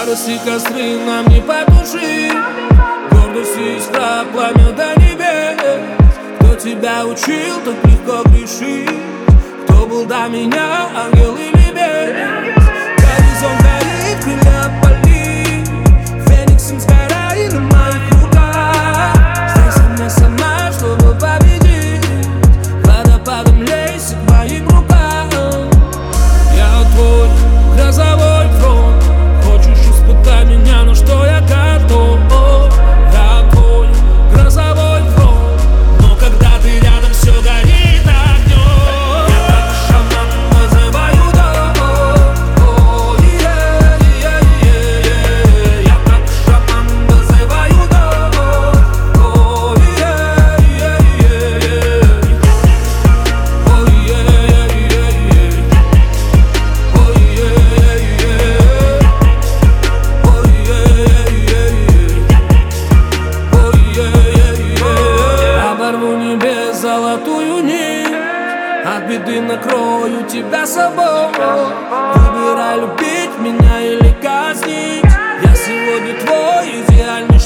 Ярость и костры нам не потушить, гордость и искра, пламя до небес. Кто тебя учил так легко грешить? Кто был до меня, ангел или бес? Горизонт горит, крылья опали, фениксом сгорай на моих руках. Стай со мной сама, чтобы победить, водопадом лейся к моим рукам. Я твой грозовой фронт, хочешь испытай меня, но что я готов. Я твой грозовой фронт, но когда ты рядом, все горит огнем. Я как шаман вызываю дом. Я как шаман вызываю дом. Оборву небес золотую нить, от беды накрою тебя собой. Выбирай, любить меня или казнить. Я сегодня твой идеальный